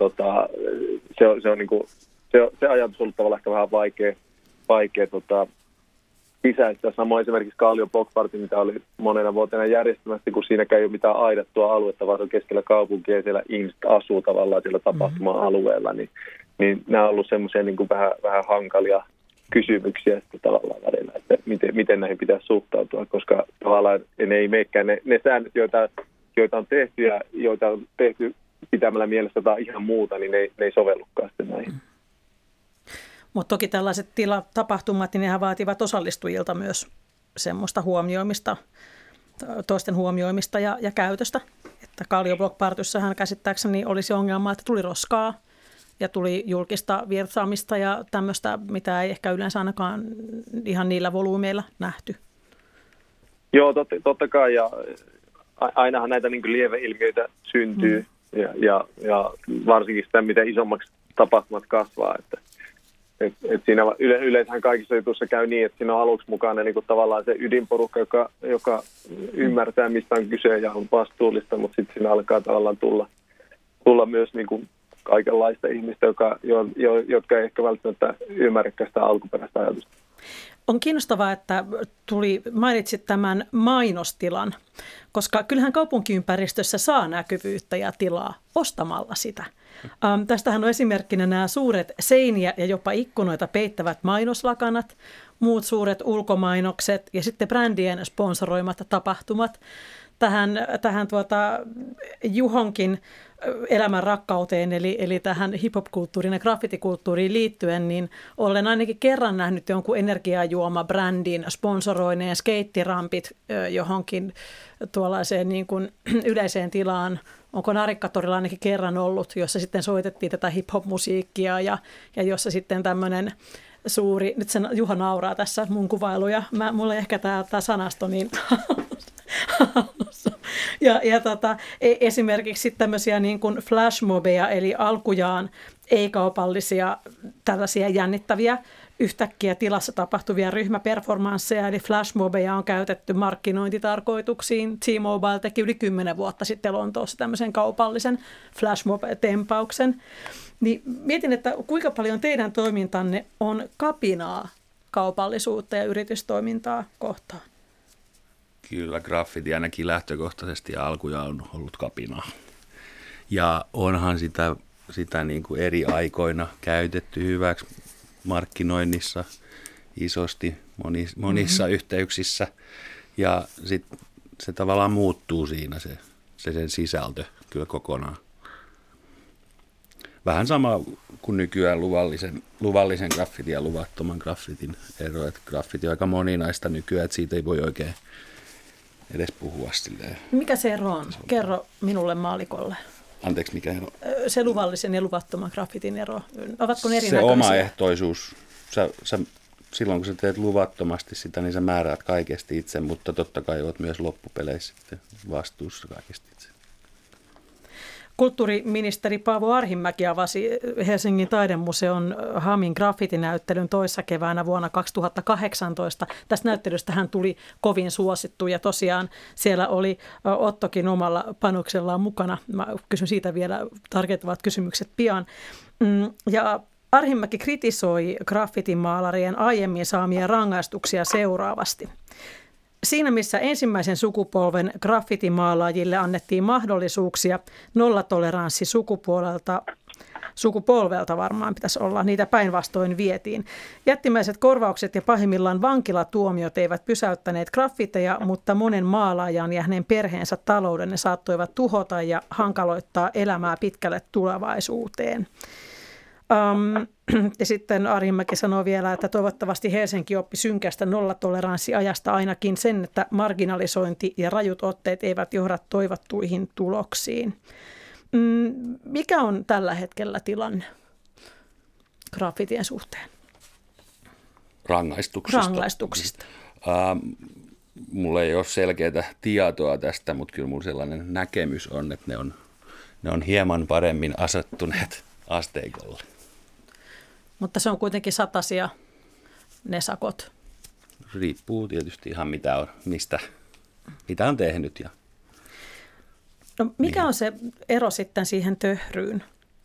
se on niin kuin, se ajatus on ollut tavallaan ehkä vähän vaikea sisäistää. Samoin esimerkiksi Kallion Blockparty, mitä oli monena vuotena järjestämässä, kun siinäkään ei ole mitään aidattua aluetta, vaan on keskellä kaupunkia ja siellä ihmiset asuu tavallaan siellä tapahtuma-alueella, niin nämä on ollut semmoisia niin kuin vähän hankalia kysymyksiä sitten tavallaan välillä, että miten näihin pitäisi suhtautua, koska tavallaan ne ei meekään ne säännöt, joita on tehty ja joita on tehty pitämällä mielessä jotain ihan muuta, niin ne ei sovellukaan sitten näihin. Mutta toki tällaiset tilatapahtumat, niin nehän vaativat osallistujilta myös semmoista huomioimista, toisten huomioimista ja käytöstä. Että Kallion Blockpartyssähän käsittääkseni olisi ongelma, että tuli roskaa ja tuli julkista virtaamista ja tämmöistä, mitä ei ehkä yleensä ainakaan ihan niillä volyymeilla nähty. Joo, totta kai. Ja ainahan näitä niin kuin lieveilmiöitä syntyy ja varsinkin sitä, miten isommaksi tapahtumat kasvaa. Että siinä yleensähän kaikissa jutuissa käy niin, että siinä on aluksi mukana niin kuin tavallaan se ydinporukka, joka ymmärtää, mistä on kyse ja on vastuullista, mutta sitten siinä alkaa tavallaan tulla myös niin kuin kaikenlaista ihmistä, jotka ei ehkä välttämättä ymmärräkään sitä alkuperäistä ajatusta. On kiinnostavaa, että mainitsit tämän mainostilan, koska kyllähän kaupunkiympäristössä saa näkyvyyttä ja tilaa ostamalla sitä. Tästähän on esimerkkinä nämä suuret seiniä ja jopa ikkunoita peittävät mainoslakanat, muut suuret ulkomainokset ja sitten brändien sponsoroimat tapahtumat. Tähän Juhonkin elämän rakkauteen, eli tähän hip-hop-kulttuuriin ja graffitikulttuuriin liittyen, niin olen ainakin kerran nähnyt jonkun energiajuoma-brändin sponsoroineen skeittirampit johonkin tuollaiseen niin kuin yleiseen tilaan. Onko Narikkatorilla ainakin kerran ollut, jossa sitten soitettiin tätä hip-hop-musiikkia ja jossa sitten tämmöinen suuri, nyt sen Juha nauraa tässä mun kuvailuja, mulla ei ehkä tämä sanasto niin esimerkiksi tämmöisiä niin kuin flashmobeja, eli alkujaan ei-kaupallisia tällaisia jännittäviä yhtäkkiä tilassa tapahtuvia ryhmäperformansseja, eli flashmobeja on käytetty markkinointitarkoituksiin. T-Mobile teki yli 10 vuotta sitten Lontoossa tämmöisen kaupallisen flashmob-tempauksen. Niin mietin, että kuinka paljon teidän toimintanne on kapinaa kaupallisuutta ja yritystoimintaa kohtaan? Kyllä, graffiti ainakin lähtökohtaisesti ja alkuja on ollut kapinaa. Ja onhan sitä niin kuin eri aikoina käytetty hyväksi markkinoinnissa isosti monissa yhteyksissä. Ja sitten se tavallaan muuttuu siinä se sen sisältö kyllä kokonaan. Vähän sama kuin nykyään luvallisen graffitin ja luvattoman graffitin ero. Että graffiti on aika moninaista nykyään, että siitä ei voi oikein edes puhua silleen. Mikä se ero on? Kerro minulle maalikolle. Anteeksi, mikä ero? Se luvallisen ja luvattoman graffitin ero. Ovatko ne erinäköisiä? Se omaehtoisuus. Silloin kun sä teet luvattomasti sitä, niin sä määräät kaikesti itse, mutta totta kai olet myös loppupeleissä sitten vastuussa kaikesti itse. Kulttuuriministeri Paavo Arhinmäki avasi Helsingin taidemuseon Hamin graffitinäyttelyn toissa keväänä vuonna 2018. Tästä näyttelystä hän tuli kovin suosittu ja tosiaan siellä oli Ottokin omalla panoksellaan mukana. Mä kysyn siitä vielä tarkentavat kysymykset pian. Ja Arhinmäki kritisoi graffitimaalareiden aiemmin saamia rangaistuksia seuraavasti. Siinä, missä ensimmäisen sukupolven graffitimaalaajille annettiin mahdollisuuksia, nollatoleranssi sukupolvelta varmaan pitäisi olla, niitä päinvastoin vietiin. Jättimäiset korvaukset ja pahimmillaan vankilatuomiot eivät pysäyttäneet graffiteja, mutta monen maalaajan ja hänen perheensä talouden ne saattoivat tuhota ja hankaloittaa elämää pitkälle tulevaisuuteen. Ja sitten Arhinmäki sanoo vielä, että toivottavasti Helsinki oppi synkästä nollatoleranssiajasta ainakin sen, että marginalisointi ja rajut otteet eivät johda toivottuihin tuloksiin. Mikä on tällä hetkellä tilanne graffitien suhteen? Rangaistuksista. mulla ei ole selkeää tietoa tästä, mutta kyllä mulla sellainen näkemys on, että ne on hieman paremmin asettuneet asteikolle. Mutta se on kuitenkin satasia ne sakot. Riippuu tietysti ihan mitä on tehnyt. No, mikä on se ero sitten siihen töhryyn?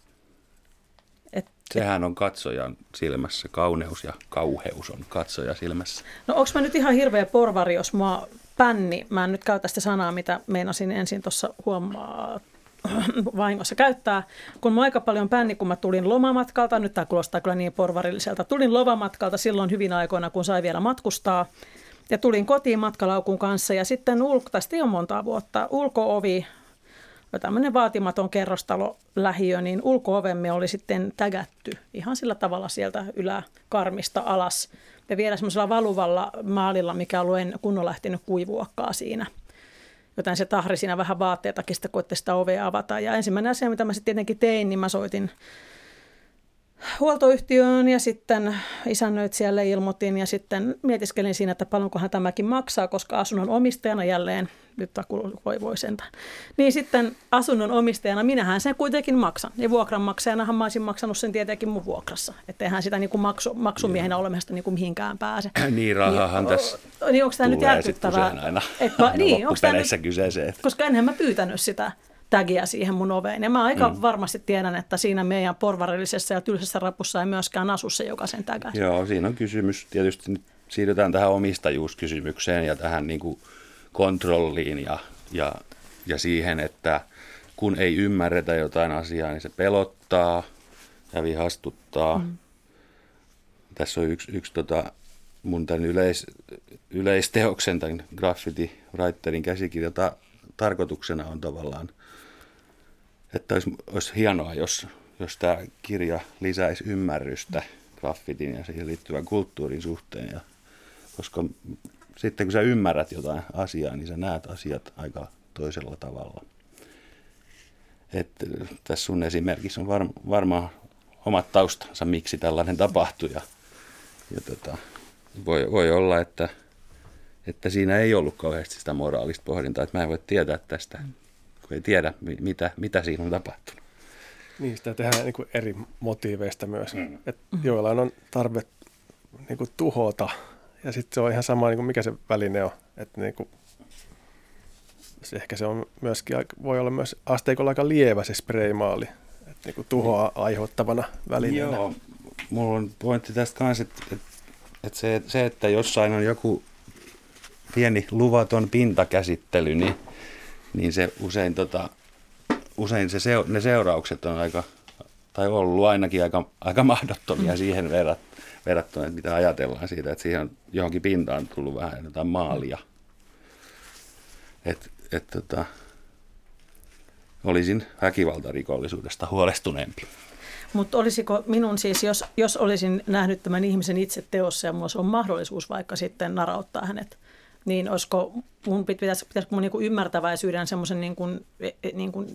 Sehän on katsojan silmässä. Kauneus ja kauheus on katsoja silmässä. No onko mä nyt ihan hirveä porvari, jos mä en nyt käytä sitä sanaa, mitä meinasin ensin tuossa vahingossa käyttää. Kun mä aika paljon pänni, kun mä tulin lomamatkalta, nyt tämä kuulostaa kyllä niin porvarilliselta, tulin lomamatkalta silloin hyvin aikoina, kun sai vielä matkustaa. Ja tulin kotiin matkalaukun kanssa ja sitten tästä ei ole montaa vuotta, ulko-ovi, tämmöinen vaatimaton kerrostalolähiö, niin ulko-ovemme oli sitten tägätty ihan sillä tavalla sieltä yläkarmista alas. Ja vielä semmoisella valuvalla maalilla, mikä on kunnolla lähtenyt kuivuakaan siinä. Joten se tahri siinä vähän vaatteetakin, sitten koitte sitä ovea avata. Ja ensimmäinen asia, mitä mä sitten tietenkin tein, niin mä soitin huoltoyhtiöön ja sitten isännöitsijälle ilmoitin ja sitten mietiskelin siinä, että paljonkohan tämäkin maksaa, koska asunnon omistajana jälleen, nyt voi sentään, niin sitten asunnon omistajana minähän sen kuitenkin maksan. Ja vuokranmaksajanahan mä olisin maksanut sen tietenkin mun vuokrassa, että eihän sitä niin kuin maksumiehenä olemasta niin kuin mihinkään pääse. Niin rahahan tässä niin onko tämä nyt järkyttävää? Aina niin, loppupeleissä kyseeseen. Koska enhän mä pyytänyt sitä tagia siihen mun oveen. Ja mä aika varmasti tiedän, että siinä meidän porvarillisessa ja tylsässä rapussa ei myöskään asu se, joka sen tägäsi. Joo, siinä on kysymys. Tietysti nyt siirrytään tähän omistajuuskysymykseen ja tähän niin kuin kontrolliin ja siihen, että kun ei ymmärretä jotain asiaa, niin se pelottaa ja vihastuttaa. Tässä on yksi mun tämän yleisteoksen, tämän graffiti-writerin käsikirjata tarkoituksena on tavallaan, että olisi hienoa, jos tämä kirja lisäisi ymmärrystä graffitin ja siihen liittyvän kulttuurin suhteen. Koska sitten kun sä ymmärrät jotain asiaa, niin sä näet asiat aika toisella tavalla. Tässä sun esimerkissä on varmaan omat taustansa, miksi tällainen tapahtui. Voi olla, että siinä ei ollut kauheasti sitä moraalista pohdintaa, että mä en voi tietää tästä, kun ei tiedä, mitä siinä on tapahtunut. Niin, sitä tehdään niin kuin eri motiiveista myös. Joillain on tarve niin kuin tuhota, ja sitten se on ihan sama, niin kuin mikä se väline on. Että niin kuin, ehkä se on myöskin, voi olla myös asteikolla aika lievä se spraymaali, että niin kuin tuhoa aiheuttavana välineenä. Joo, mulla on pointti tästä kanssa, että se, että jossain on joku pieni luvaton pintakäsittely, niin se usein ne seuraukset on tai ollut ainakin aika mahdottomia siihen verrattuna, että mitä ajatellaan siitä, että siihen on johonkin pintaan tullut vähän jotain maalia. Olisin väkivaltarikollisuudesta huolestuneempi. Mutta olisiko minun siis, jos olisin nähnyt tämän ihmisen itse teossa ja minulla on mahdollisuus vaikka sitten narauttaa hänet, niin pitäisikö minun niin ymmärtäväisyyden semmoisen niin kuin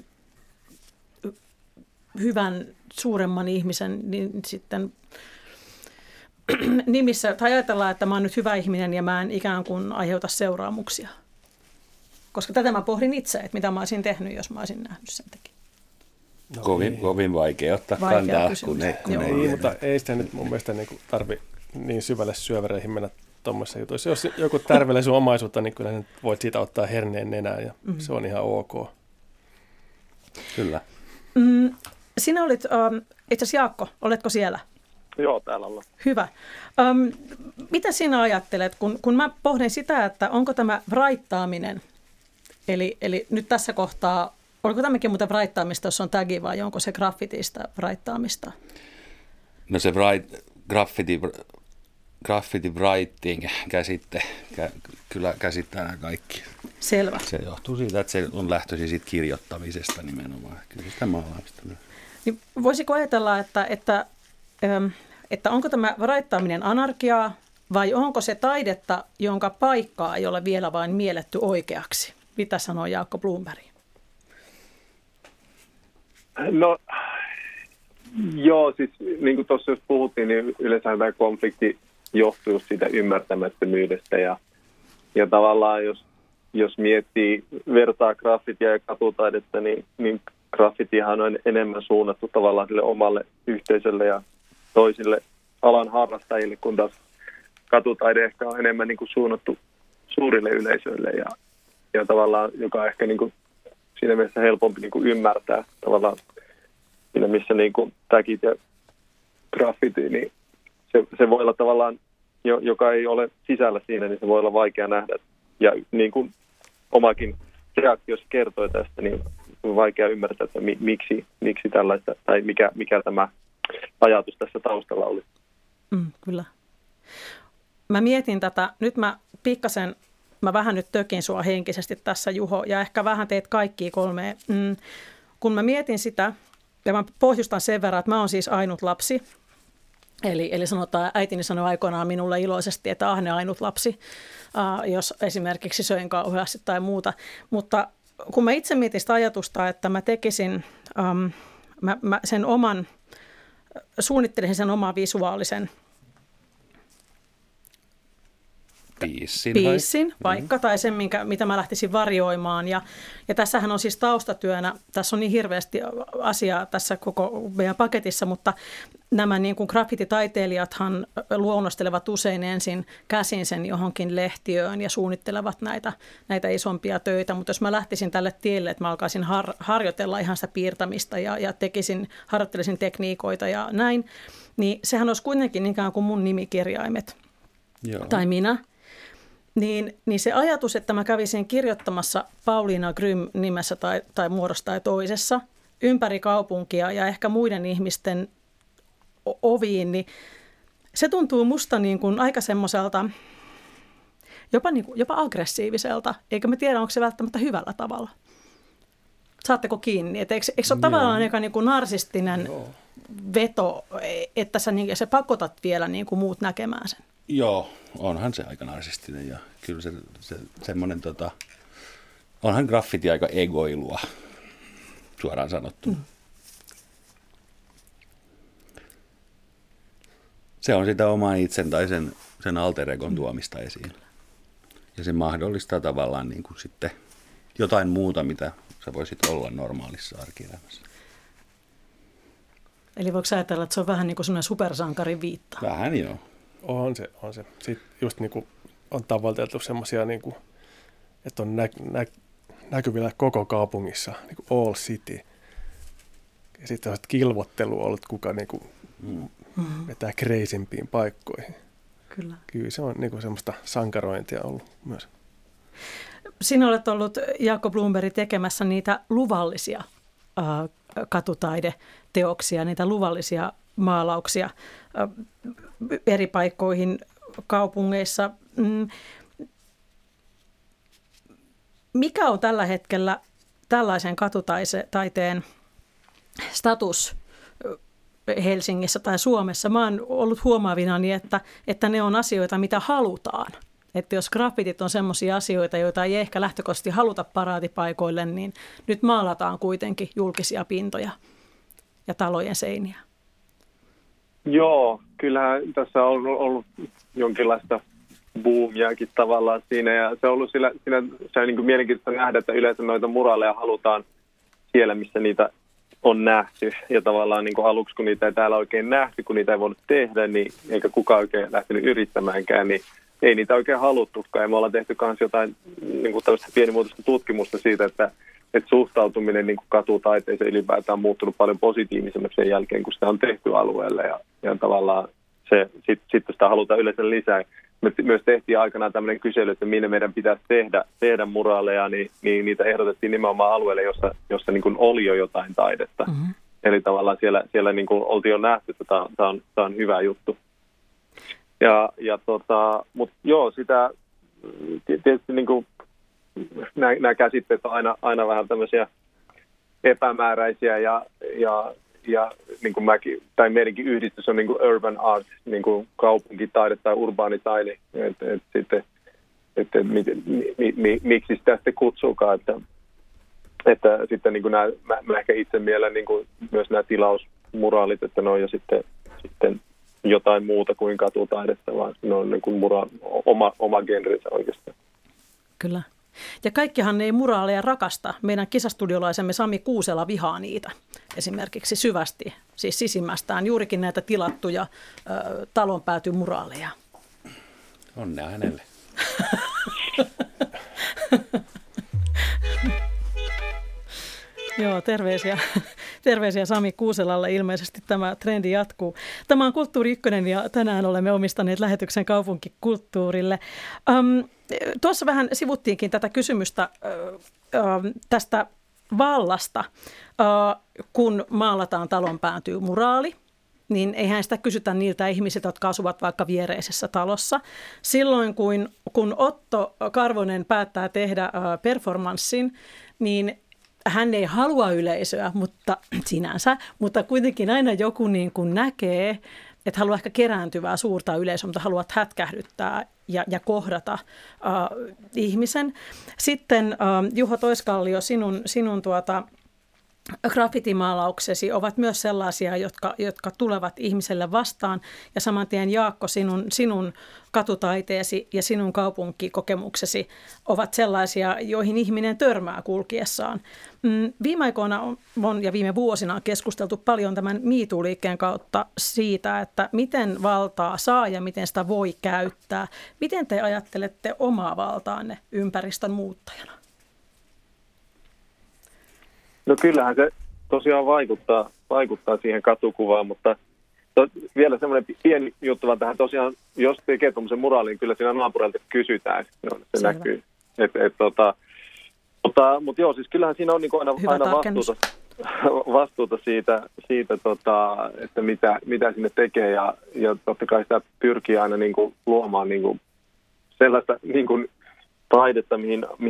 hyvän suuremman ihmisen niin sitten nimissä, tai ajatellaan, että mä oon nyt hyvä ihminen ja mä en ikään kuin aiheuta seuraamuksia. Koska tätä mä pohdin itse, että mitä mä olisin tehnyt, jos mä olisin nähnyt sen takia. No, kovin vaikea ottaa kantaa, kun ei. Mutta ei sitä nyt mun mielestä tarvitse niin syvälle syövereihin mennä tuommoisessa jutuissa. Jos joku tärvelee sun omaisuutta, niin kyllä voit siitä ottaa herneen nenään ja se on ihan ok. Kyllä. Sinä olit, itse asiassa Jaakko, oletko siellä? Joo, täällä ollaan. Hyvä. Mitä sinä ajattelet, kun mä pohdin sitä, että onko tämä wraittaaminen, eli nyt tässä kohtaa, oliko tämäkin muuten wraittaamista, jos on tagi vai onko se graffitista wraittaamista? No se graffiti writing käsite kyllä käsittää nämä kaikki. Selvä. Se johtuu siitä, että se on lähtöisin siitä kirjoittamisesta nimenomaan. Kyllä sitä maalaamista myös. Niin voisiko ajatella, että onko tämä wraittaaminen anarkiaa vai onko se taidetta, jonka paikkaa ei ole vielä vain mielletty oikeaksi? Mitä sanoo Jaakko Blomberg? No joo, siis niin kuin tuossa jos puhuttiin, niin yleensä tämä konflikti johtuu siitä ymmärtämättömyydestä ja Ja tavallaan jos miettii, vertaa graffitia ja katutaidetta, niin graffitihan on enemmän suunnattu tavallaan sille omalle yhteisölle ja toisille alan harrastajille, kun taas katutaide ehkä on enemmän niin kuin suunnattu suurille yleisöille ja tavallaan, joka on ehkä niin kuin siinä mielessä helpompi niin kuin ymmärtää tavallaan siinä, missä niin kuin tagit ja graffiti, niin se voi olla tavallaan, joka ei ole sisällä siinä, niin se voi olla vaikea nähdä. Ja niin kuin omakin reaktiossa kertoi tästä, niin on vaikea ymmärtää, että miksi tällaista, tai mikä tämä ajatus tässä taustalla oli. Kyllä. Mä mietin tätä, mä vähän nyt tökin sua henkisesti tässä, Juho, ja ehkä vähän teet kaikkia kolmea. Kun mä mietin sitä, ja mä pohjustan sen verran, että mä oon siis ainut lapsi. Eli sanotaan, äitini sanoi aikoinaan minulle iloisesti, että Ahne ainut lapsi, jos esimerkiksi söin kauheasti tai muuta. Mutta kun mä itse mietin sitä ajatusta, että mä tekisin, mä sen suunnittelisin sen oman visuaalisen piissin vaikka, tai sen, mitä mä lähtisin varjoimaan. Ja tässähän on siis taustatyönä, tässä on niin hirveästi asiaa tässä koko meidän paketissa, mutta nämä niin kuin graffititaiteilijathan luonnostelevat usein ensin käsin sen johonkin lehtiöön ja suunnittelevat näitä isompia töitä, mutta jos mä lähtisin tälle tielle, että mä alkaisin harjoitella ihan sitä piirtämistä ja harjoittelisin tekniikoita ja näin, niin sehän olisi kuitenkin ikään kuin mun nimikirjaimet. Joo. Tai minä. Niin se ajatus, että mä kävisin kirjoittamassa Pauliina Grym nimessä tai muodossa tai toisessa ympäri kaupunkia ja ehkä muiden ihmisten oviin, niin se tuntuu musta niin kuin aika semmoiselta, jopa aggressiiviselta, eikä mä tiedä, onko se välttämättä hyvällä tavalla. Saatteko kiinni? Eikö se ole tavallaan aika niin kuin narsistinen veto, että sä pakotat vielä niin kuin muut näkemään sen? Joo, onhan se aika narsistinen ja kyllä se semmoinen, onhan graffiti aika egoilua, suoraan sanottu. Se on sitä oman itsen tai sen alter egon tuomista esiin. Ja se mahdollistaa tavallaan niin kuin sitten jotain muuta, mitä sä voisit olla normaalissa arkielämässä. Eli voiko ajatella, että se on vähän niin kuin sellainen supersankarin viitta? Vähän joo. On se. Sitten just niin kuin on tavoiteltu semmoisia, niin kuin, että on näkyvillä koko kaupungissa, niin kuin all city. Ja sitten on kilvottelu ollut, kuka niin kuin vetää kreisimpiin paikkoihin. Kyllä se on niin kuin semmoista sankarointia ollut myös. Sinä olet ollut, Jaakko Blomberg, tekemässä niitä luvallisia katutaideteoksia, niitä luvallisia maalauksia eri paikkoihin kaupungeissa. Mikä on tällä hetkellä tällaisen katutaiteen status Helsingissä tai Suomessa? Mä oon ollut huomaavinani, että ne on asioita, mitä halutaan. Että jos graffitit on semmoisia asioita, joita ei ehkä lähtökohtaisesti haluta paraatipaikoille, niin nyt maalataan kuitenkin julkisia pintoja ja talojen seiniä. Joo, kyllähän tässä on ollut jonkinlaista boomiakin tavallaan siinä. Ja se on ollut siinä se on niin kuin mielenkiintoista nähdä, että yleensä noita muraaleja halutaan siellä, missä niitä on nähty. Ja tavallaan niin kuin aluksi, kun niitä ei täällä oikein nähty, kun niitä ei voinut tehdä, niin eikä kukaan oikein lähtenyt yrittämäänkään, niin ei niitä oikein haluttukaan. Ja me ollaan tehty myös jotain niin kuin tällaista pienimuotoista tutkimusta siitä, että suhtautuminen niin kuin katutaiteeseen ylipäätään on muuttunut paljon positiivisemmaksi sen jälkeen, kun sitä on tehty alueelle. Ja tavallaan sitten sitä halutaan yleensä lisää. Me myös tehtiin aikanaan tämmöinen kysely, että minne meidän pitäisi tehdä muraaleja, niin niitä ehdotettiin nimenomaan alueelle, jossa niin kuin oli jo jotain taidetta. Mm-hmm. Eli tavallaan siellä niin kuin oltiin jo nähty, että tämä on hyvä juttu. Mutta joo, sitä tietysti niin kuin nämä käsitteet on aina vähän tämmöisiä epämääräisiä ja niin kuin meidänkin yhdistys on niin kuin urban art, niin kuin kaupunkitaide tai urbaanitaide, että miksi sitä sitten kutsuukaan, että sitten niin kuin mä ehkä itse mielen niin kuin myös nämä tilausmuraalit, että ne on jo sitten jotain muuta kuin katutaidetta, vaan ne on niin kuin oma genrensä oikeastaan. Kyllä. Ja kaikkihan ei muraaleja rakasta. Meidän kisastudiolaisemme Sami Kuusela vihaa niitä esimerkiksi syvästi, siis sisimmästään juurikin näitä tilattuja talonpäätymuraaleja. Onnea hänelle. Joo, terveisiä Sami Kuuselalle. Ilmeisesti tämä trendi jatkuu. Tämä on Kulttuuri Ykkönen ja tänään olemme omistaneet lähetyksen kaupunkikulttuurille. Tuossa vähän sivuttiinkin tätä kysymystä tästä vallasta, kun maalataan talon päätyy muraali. Niin eihän sitä kysytä niiltä ihmisiltä, jotka asuvat vaikka viereisessä talossa. Silloin, kun Otto Karvonen päättää tehdä performanssin, niin hän ei halua yleisöä, mutta kuitenkin aina joku niin kuin näkee, että haluaa ehkä kerääntyvää suurta yleisöä, mutta haluat hätkähdyttää ja kohdata ihmisen. Sitten Juho Toiskallio, sinun graffitimaalauksesi ovat myös sellaisia, jotka tulevat ihmiselle vastaan. Ja saman tien Jaakko, sinun katutaiteesi ja sinun kaupunkikokemuksesi ovat sellaisia, joihin ihminen törmää kulkiessaan. Viime aikoina ja viime vuosina on keskusteltu paljon tämän MeToo-liikkeen kautta siitä, että miten valtaa saa ja miten sitä voi käyttää. Miten te ajattelette omaa valtaanne ympäristön muuttajana? No kyllähän se tosiaan vaikuttaa siihen katukuvaan, mutta vielä semmoinen pieni juttu vaan tähän. Tosiaan, jos tekee tuommoisen muraalin, niin kyllä siinä naapureilta kysytään. Se näkyy. Mutta joo, siis kyllähän siinä on niin aina vastuuta siitä että mitä sinne tekee. Ja totta kai sitä pyrkii aina niin kuin luomaan niin kuin sellaista niin kuin taidetta,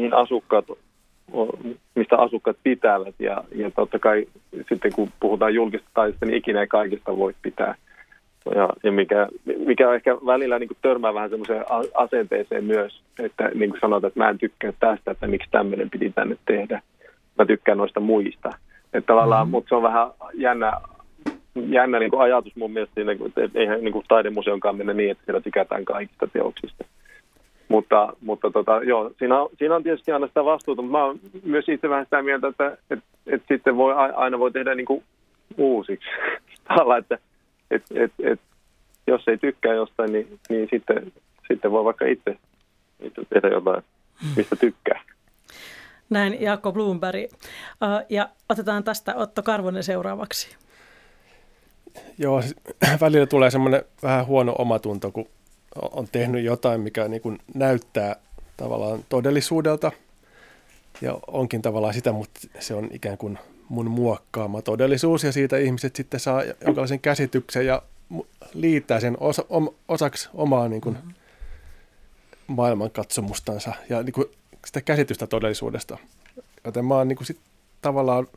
mistä asukkaat pitävät. Ja totta kai sitten kun puhutaan julkista taidetta, niin ikinä ei kaikista voi pitää. Ja mikä on ehkä välillä niin kuin törmää vähän semmoiseen asenteeseen myös, että niin kuin sanotaan, että mä en tykkää tästä, että miksi tämmöinen piti tänne tehdä. Mä tykkään noista muista. Että tavallaan, mutta se on vähän jännä niin kuin ajatus mun mielestä siinä, että eihän niin kuin taidemuseonkaan mennä niin, että siellä tykätään kaikista teoksista. Mutta joo, siinä on tietysti aina sitä vastuuta, mutta mä oon myös itse vähän sitä mieltä, että sitten aina voi tehdä niin kuin uusiksi. että jos ei tykkää jostain, niin sitten voi vaikka itse tehdä jotain, mistä tykkää. Näin Jaakko Blomberg. Ja otetaan tästä Otto Karvonen seuraavaksi. Joo, välillä tulee semmoinen vähän huono omatunto, kun on tehnyt jotain, mikä niin kuin näyttää tavallaan todellisuudelta. Ja onkin tavallaan sitä, mutta se on ikään kuin mun muokkaama todellisuus. Ja siitä ihmiset sitten saa jonkinlaisen käsityksen ja liittää sen osaksi omaa niin kuin maailmankatsomustansa ja niin kuin sitä käsitystä todellisuudesta. Joten mä oon niin kuin sit tavallaan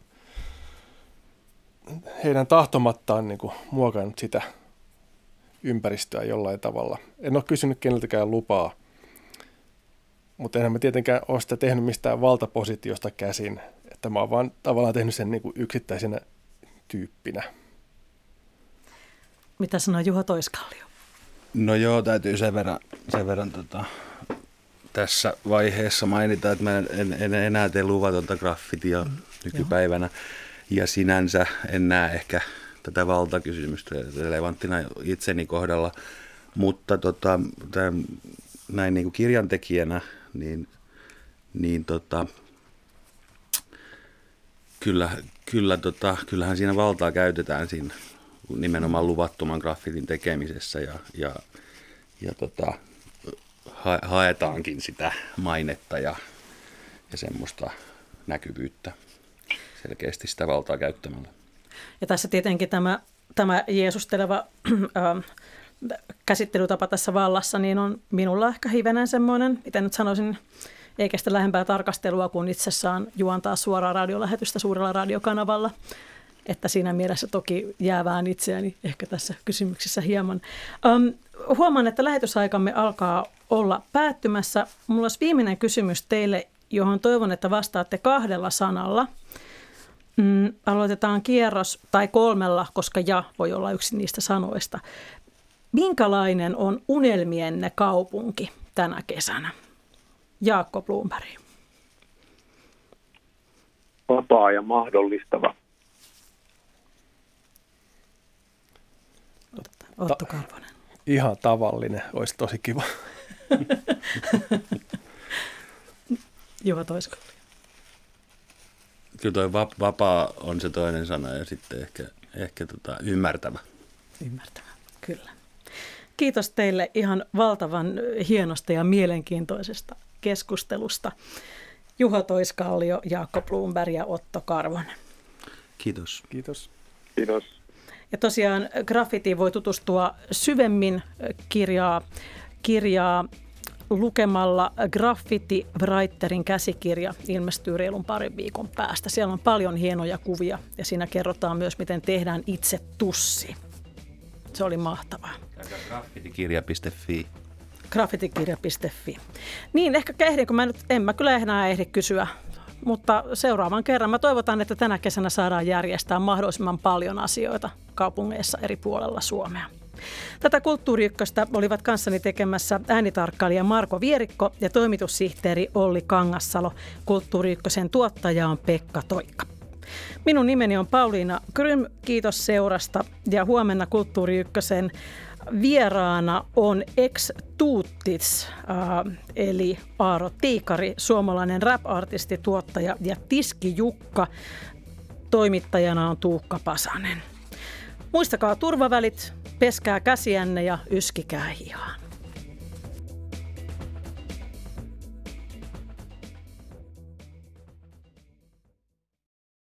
heidän tahtomattaan niin kuin muokannut sitä ympäristöä jollain tavalla. En ole kysynyt keneltäkään lupaa, mutta enhän mä tietenkään ole sitä tehnyt mistään valtapositiosta käsin. Että mä oon vaan tavallaan tehnyt sen niin kuin yksittäisenä tyyppinä. Mitä sanoo Juho Toiskallio? No joo, täytyy sen verran tässä vaiheessa mainita, että mä en enää tee luvatonta graffitia nykypäivänä. Ja sinänsä en näe ehkä tätä valtakysymystä relevanttina itseni kohdalla, mutta näin niin kuin kirjantekijänä, kyllähän siinä valtaa käytetään siinä nimenomaan luvattoman graffitin tekemisessä ja haetaankin sitä mainetta ja semmoista näkyvyyttä selkeästi sitä valtaa käyttämällä. Ja tässä tietenkin tämä jeesusteleva käsittelytapa tässä vallassa, niin on minulla ehkä hivenen semmoinen, miten nyt sanoisin, eikä sitä lähempää tarkastelua, kun itse saan juontaa suoraa radiolähetystä suurella radiokanavalla. Että siinä mielessä toki jäävään itseäni ehkä tässä kysymyksessä hieman. Huomaan, että lähetysaikamme alkaa olla päättymässä. Mulla olisi viimeinen kysymys teille, johon toivon, että vastaatte 2 sanalla. Aloitetaan kierros, tai 3, koska ja voi olla yksi niistä sanoista. Minkälainen on unelmienne kaupunki tänä kesänä? Jaakko Bloomberg. Vapaa ja mahdollistava. Otto Karvonen. Ihan tavallinen, olisi tosi kiva. Juha Toiskallio. Kyllä toi vapaa on se toinen sana ja sitten ehkä ymmärtävä. Ymmärtävä, kyllä. Kiitos teille ihan valtavan hienosta ja mielenkiintoisesta keskustelusta. Juha Toiskallio, Jaakko Bloomberg ja Otto Karvonen. Kiitos. Kiitos. Kiitos. Ja tosiaan graffitiin voi tutustua syvemmin kirjaa lukemalla Graffiti Writerin käsikirja ilmestyy reilun parin viikon päästä. Siellä on paljon hienoja kuvia ja siinä kerrotaan myös, miten tehdään itse tussi. Se oli mahtavaa. Graffitikirja.fi. Graffitikirja.fi. Niin, ehkä ehdinkö en mä kyllä enää ehdi kysyä, mutta seuraavan kerran mä toivotan, että tänä kesänä saadaan järjestää mahdollisimman paljon asioita kaupungeissa eri puolella Suomea. Tätä Kulttuuri Ykköstä olivat kanssani tekemässä äänitarkkailija Marko Vierikko ja toimitussihteeri Olli Kangassalo. Kulttuuri Ykkösen tuottaja on Pekka Toikka. Minun nimeni on Pauliina Grym, kiitos seurasta ja huomenna Kulttuuri Ykkösen vieraana on Ex Tuuttits, eli Aaro Tiikari, suomalainen rap-artisti, tuottaja ja Tiski Jukka. Toimittajana on Tuukka Pasanen. Muistakaa turvavälit, peskää käsiänne ja yskikää hihaan.